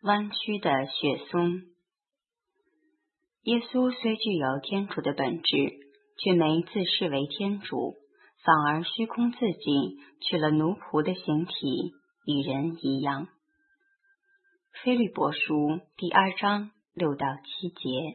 弯曲的雪松。耶稣虽具有天主的本质，却没自视为天主，反而虚空自己，取了奴仆的形体，与人一样。腓立伯书第2章6到7节。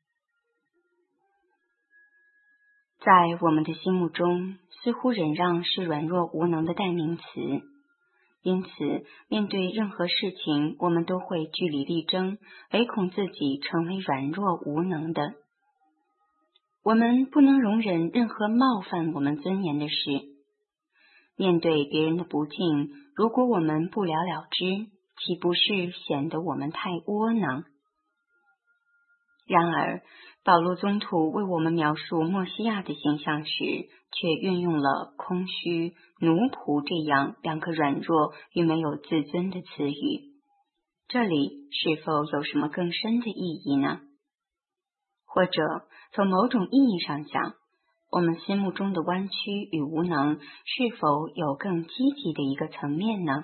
在我们的心目中，似乎忍让是软弱无能的代名词，因此面对任何事情，我们都会据理力争，唯恐自己成为软弱无能的。我们不能容忍任何冒犯我们尊严的事。面对别人的不敬，如果我们不了了之，岂不是显得我们太窝囊？然而，保禄宗徒为我们描述默西亚的形象时，却运用了空虚、奴仆这样2个软弱与没有自尊的词语。这里是否有什么更深的意义呢？或者，从某种意义上讲，我们心目中的弯曲与无能，是否有更积极的一个层面呢？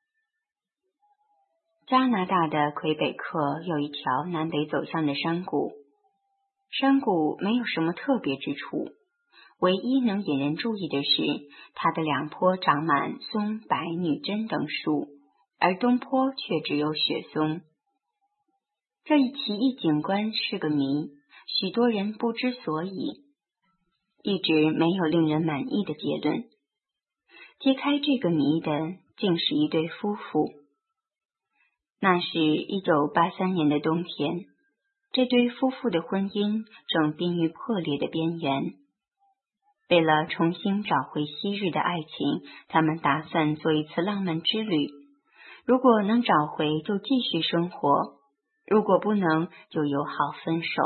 加拿大的魁北克有一条南北走向的山谷，山谷没有什么特别之处，唯一能引人注意的是，它的2坡长满松、柏、女贞等树，而东坡却只有雪松。这一奇异景观是个谜，许多人不知所以，一直没有令人满意的结论。揭开这个谜的，竟是一对夫妇。那是1983年的冬天，这对夫妇的婚姻正濒于破裂的边缘。为了重新找回昔日的爱情，他们打算做一次浪漫之旅。如果能找回，就继续生活；如果不能，就友好分手。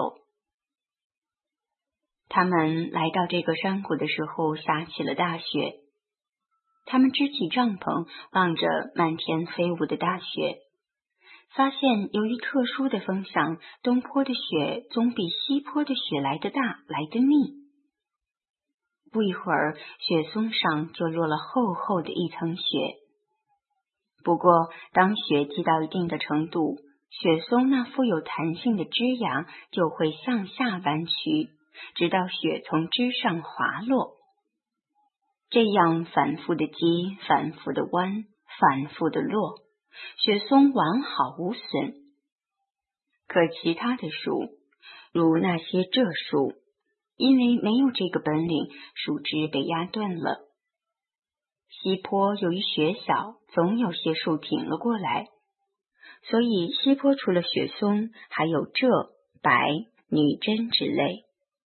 他们来到这个山谷的时候，下起了大雪。他们支起帐篷，望着漫天飞舞的大雪，发现由于特殊的风向，东坡的雪总比西坡的雪来得大，来得密。不一会儿，雪松上就落了厚厚的一层雪。不过，当雪积到一定的程度，雪松那富有弹性的枝芽就会向下弯曲，直到雪从枝上滑落。这样反复的积，反复的弯，反复的落，雪松完好无损。可其他的树，如那些柘树，因为没有这个本领，树枝被压断了。西坡由于雪小，总有些树挺了过来，所以西坡除了雪松，还有柘、柏、女贞之类。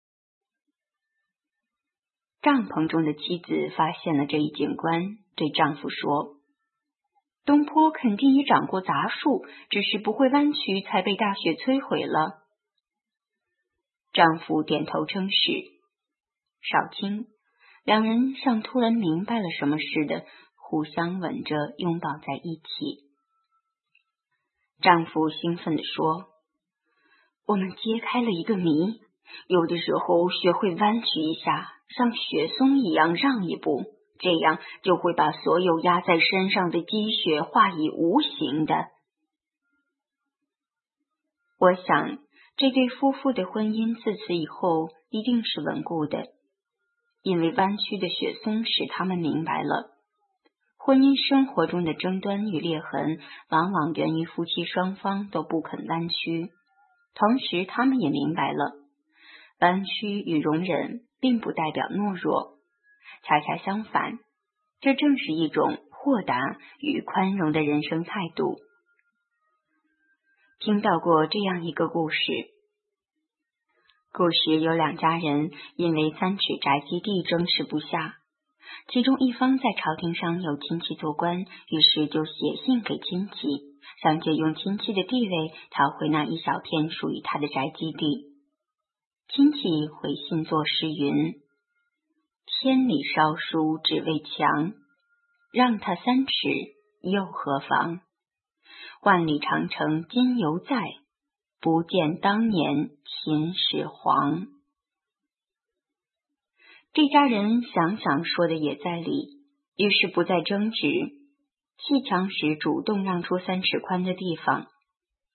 帐篷中的妻子发现了这一景观，对丈夫说：“东坡肯定也长过杂树，只是不会弯曲，才被大雪摧毁了。”丈夫点头称是。少卿2人像突然明白了什么似的，互相吻着拥抱在一起。丈夫兴奋地说：“我们揭开了一个谜，有的时候雪会弯曲一下，像雪松一样让一步，这样就会把所有压在身上的积雪化以无形的。”我想，这对夫妇的婚姻自此以后一定是稳固的，因为弯曲的雪松使他们明白了，婚姻生活中的争端与裂痕往往源于夫妻双方都不肯弯曲。同时他们也明白了，弯曲与容忍并不代表懦弱，恰恰相反，这正是一种豁达与宽容的人生态度。听到过这样一个故事，有2家人因为3尺宅基地争执不下，其中一方在朝廷上有亲戚做官，于是就写信给亲戚，想借用亲戚的地位讨回那一小片属于他的宅基地。亲戚回信作诗云：“千里烧书只为墙，让他3尺又何妨？万里长城今犹在，不见当年秦始皇。”这家人想想说的也在理，于是不再争执，砌墙时主动让出3尺宽的地方，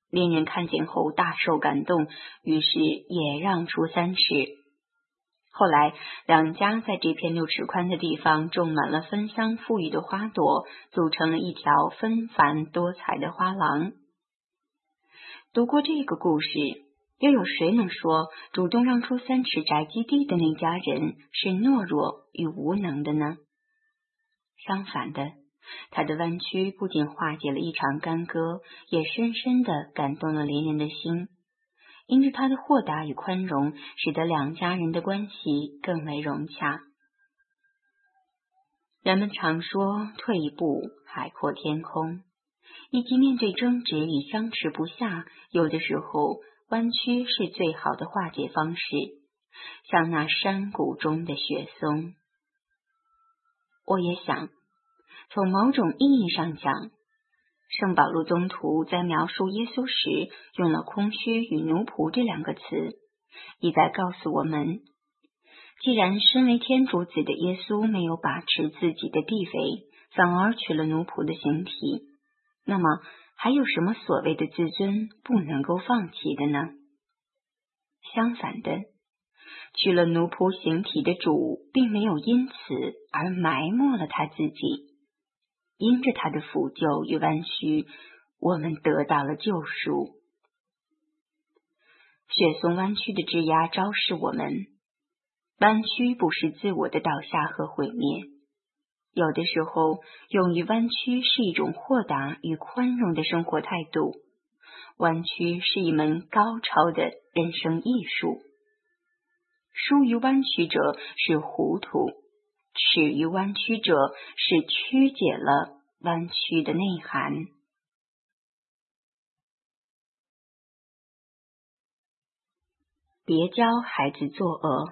恋人看见后大受感动，于是也让出3尺。后来两家在这片6尺宽的地方种满了芬香馥郁的花朵，组成了一条纷繁多彩的花廊。读过这个故事，又有谁能说主动让出3尺宅基地的那家人是懦弱与无能的呢？相反的，他的弯曲不仅化解了一场干戈，也深深地感动了邻人的心。因着他的豁达与宽容，使得两家人的关系更为融洽。人们常说退一步海阔天空，以及面对争执与相持不下，有的时候弯曲是最好的化解方式，像那山谷中的雪松。我也想，从某种意义上讲，圣保禄宗徒在描述耶稣时用了空虚与奴仆这2个词，意在告诉我们，既然身为天主子的耶稣没有把持自己的地位，反而取了奴仆的形体，那么还有什么所谓的自尊不能够放弃的呢？相反的，取了奴仆形体的主并没有因此而埋没了他自己，因着他的抚救与弯曲，我们得到了救赎。雪松弯曲的枝桠昭示我们，弯曲不是自我的倒下和毁灭，有的时候勇于弯曲是一种豁达与宽容的生活态度，弯曲是一门高超的人生艺术。疏于弯曲者是糊涂，耻于弯曲者是曲解了弯曲的内涵。别教孩子作恶，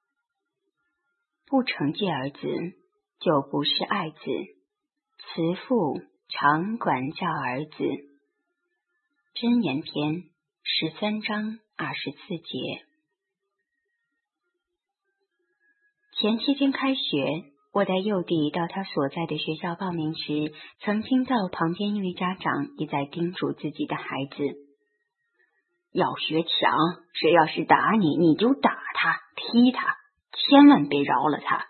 不惩戒儿子，就不是爱子。慈父常管教儿子。箴言篇13章24节。前7天开学，我带幼弟到他所在的学校报名时，曾听到旁边一位家长也在叮嘱自己的孩子，要学强，谁要是打你，你就打他，踢他，千万别饶了他。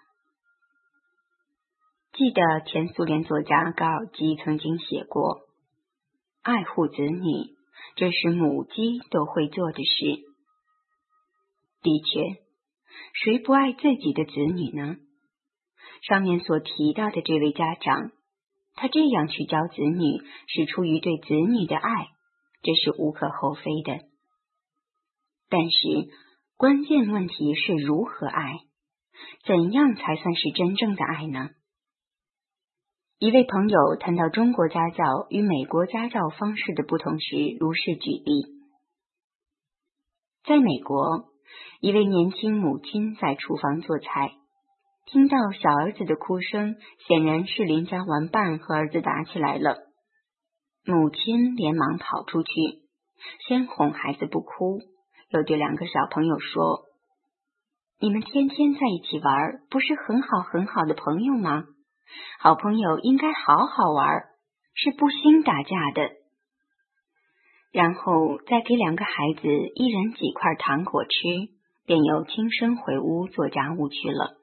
记得前苏联作家高尔基曾经写过，爱护子女，这是母鸡都会做的事。的确，谁不爱自己的子女呢？上面所提到的这位家长，他这样去教子女，是出于对子女的爱，这是无可厚非的。但是，关键问题是如何爱？怎样才算是真正的爱呢？一位朋友谈到中国家教与美国家教方式的不同时，如是举例。在美国，一位年轻母亲在厨房做菜，听到小儿子的哭声，显然是邻家玩伴和儿子打起来了。母亲连忙跑出去，先哄孩子不哭，又对2个小朋友说，你们天天在一起玩，不是很好很好的朋友吗？好朋友应该好好玩，是不兴打架的。然后再给2个孩子一人几块糖果吃，便又轻身回屋做家务去了。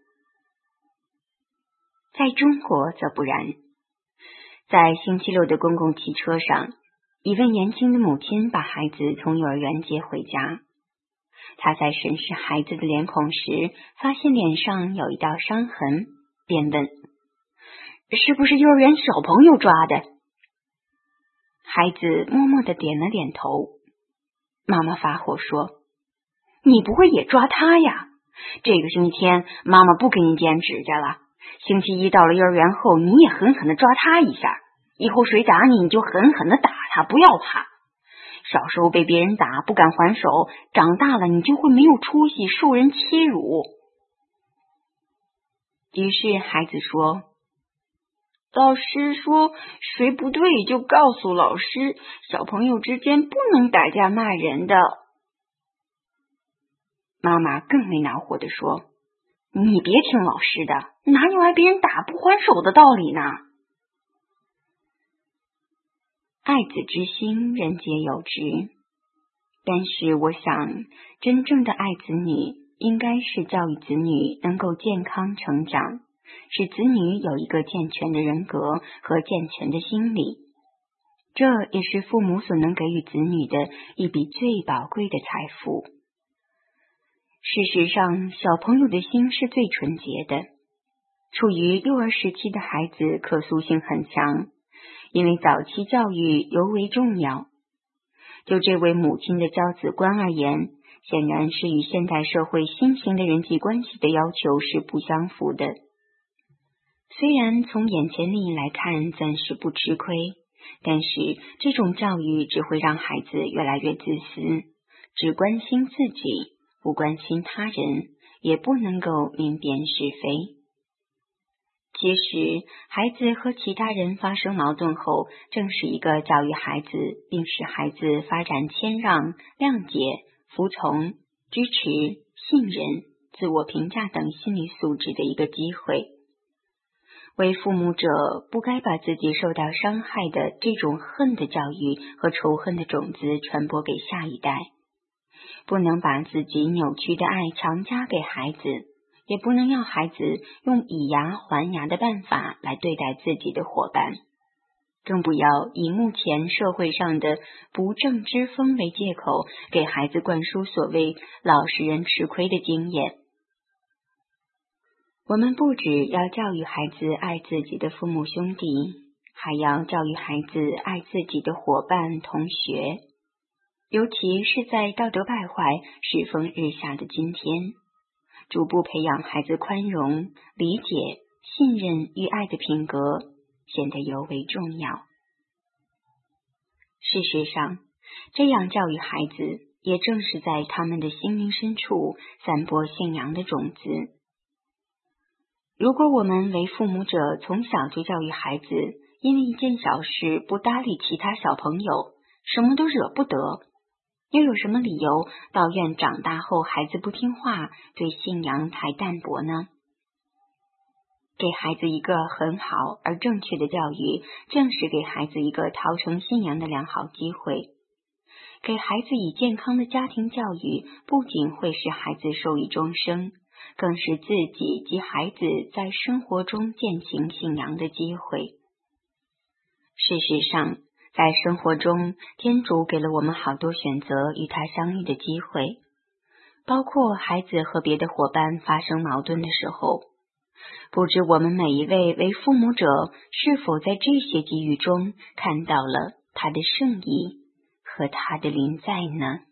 在中国则不然，在星期六的公共汽车上，一位年轻的母亲把孩子从幼儿园接回家。她在审视孩子的脸孔时，发现脸上有一道伤痕，便问，是不是幼儿园小朋友抓的？孩子默默地点了点头。妈妈发火说，你不会也抓他呀？这个星期天妈妈不给你剪指甲了，星期一到了幼儿园后，你也狠狠地抓他一下，以后谁打你，你就狠狠地打他，不要怕。小时候被别人打不敢还手，长大了你就会没有出息，受人欺辱。于是孩子说，老师说谁不对就告诉老师，小朋友之间不能打架骂人的。妈妈更为恼火地说，你别听老师的，哪有挨别人打不还手的道理呢？ 爱子之心，人皆有之。但是我想，真正的爱子女，应该是教育子女能够健康成长，使子女有一个健全的人格和健全的心理。这也是父母所能给予子女的一笔最宝贵的财富。事实上，小朋友的心是最纯洁的。处于幼儿时期的孩子可塑性很强，因为早期教育尤为重要。就这位母亲的教子观而言，显然是与现代社会新型的人际关系的要求是不相符的。虽然从眼前利益来看暂时不吃亏，但是这种教育只会让孩子越来越自私，只关心自己，不关心他人，也不能够明辨是非。其实，孩子和其他人发生矛盾后，正是一个教育孩子并使孩子发展谦让、谅解、服从、支持、信任、自我评价等心理素质的一个机会。为父母者不该把自己受到伤害的这种恨的教育和仇恨的种子传播给下一代，不能把自己扭曲的爱强加给孩子，也不能要孩子用以牙还牙的办法来对待自己的伙伴，更不要以目前社会上的不正之风为借口，给孩子灌输所谓老实人吃亏的经验。我们不只要教育孩子爱自己的父母兄弟，还要教育孩子爱自己的伙伴同学，尤其是在道德败坏、世风日下的今天，逐步培养孩子宽容、理解、信任与爱的品格，显得尤为重要。事实上，这样教育孩子，也正是在他们的心灵深处散播信仰的种子。如果我们为父母者从小就教育孩子，因为一件小事不搭理其他小朋友，什么都惹不得，又有什么理由抱怨长大后孩子不听话，对信仰太淡薄呢？给孩子一个很好而正确的教育，正是给孩子一个陶成信仰的良好机会。给孩子以健康的家庭教育，不仅会使孩子受益终生，更是自己及孩子在生活中践行信仰的机会。事实上，在生活中，天主给了我们好多选择与他相遇的机会，包括孩子和别的伙伴发生矛盾的时候。不知我们每一位为父母者，是否在这些机遇中看到了他的圣意和他的临在呢？